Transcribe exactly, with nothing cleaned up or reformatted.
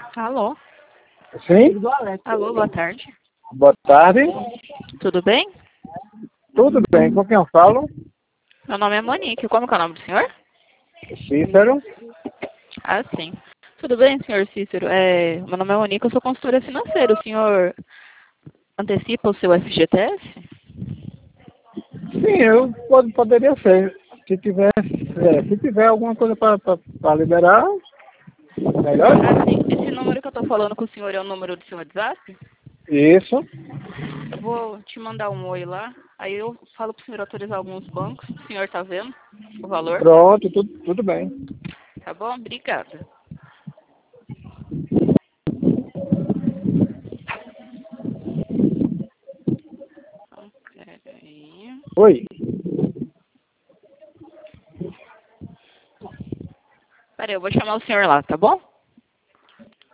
Alô? Sim? Alô, boa tarde. Boa tarde. Tudo bem? Tudo bem? Com quem eu falo? Meu nome é Monique. Como que é o nome do senhor? Cícero. Ah, sim. Tudo bem, senhor Cícero? É, meu nome é Monique, eu sou consultora financeira. O senhor antecipa o seu F G T S? Sim, eu pod- poderia ser. Se tiver, é, se tiver alguma coisa para liberar, melhor. Ah, sim. Esse número que eu tô falando com o senhor é o número do seu WhatsApp? Isso. Eu vou te mandar um oi lá. Aí eu falo pro senhor autorizar alguns bancos. O senhor tá vendo o valor? Pronto, tudo, tudo bem. Tá bom? Obrigada. Então, peraí. Oi. Peraí, eu vou chamar o senhor lá, tá bom?